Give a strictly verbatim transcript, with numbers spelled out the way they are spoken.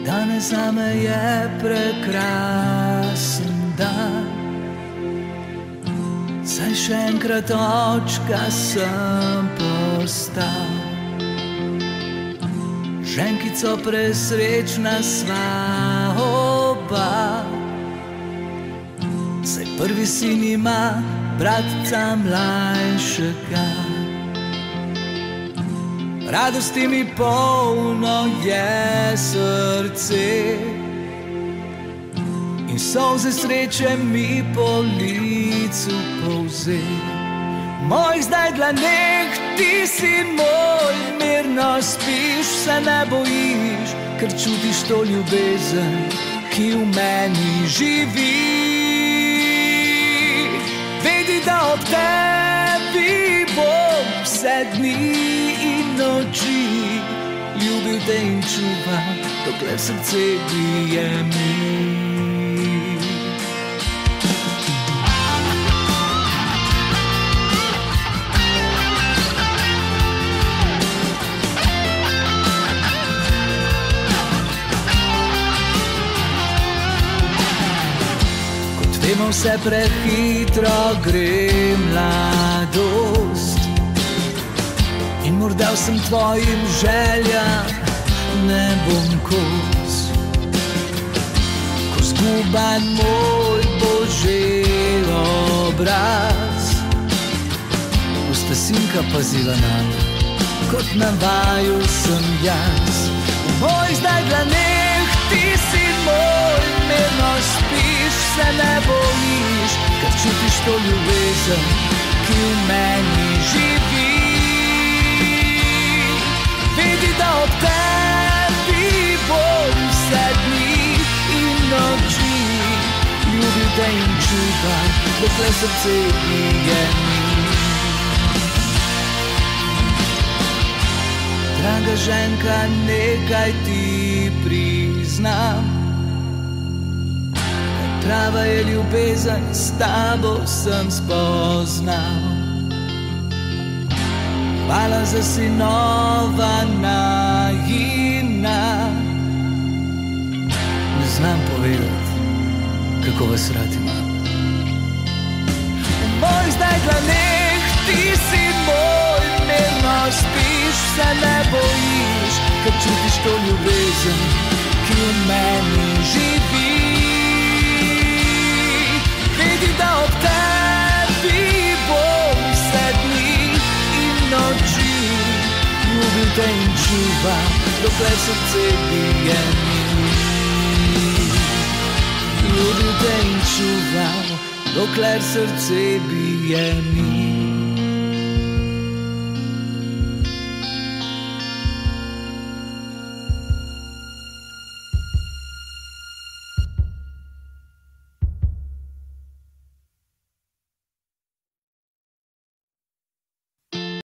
Danes zame je prekrasen dan, saj še enkrat očka sem postal. Ženkico presrečna sva oba, saj prvi sin ima bratca mlajšega. Radosti mi polno je srce in solze sreče mi po licu polze. Mojih zdaj dlaneh, ti si moj, mirno spiš, se ne bojiš, ker čutiš to ljubezen, ki v meni živi. Vedi, da ob tebi bom vse dni in noči ljubil te in čuval, dokler srce bije mi. Vemo, vse prehitro gre mladost in morda vsem tvojim željam ne bom kos. Ko zguban moj bo že obraz, bosta sinka pazila name, kot na vaju sem jaz. V mojih zdaj dlaneh, ti si moj, mirno spiš, se ne bojiš, ker čutiš to ljubezen, ki v meni živi. Vedi, da ob tebi bom vse dni in noči ljubil te in čuval, dokler srce bije mi. Draga ženka, nekaj ti priznam, prava je ljubezen, s tabo sem spoznal. Hvala za sinova najina, ne znam povedati, kako vas rad imam. V mojih zdaj dlaneh, ti si moj, mirno spiš, se ne bojiš, ker čutiš to ljubezen, ki v meni živi. Vedi, da ob tebi bom vse dni in noči ljubil te in čuval, dokler srce bije mi. Ljubil te in čuval, dokler srce bije mi.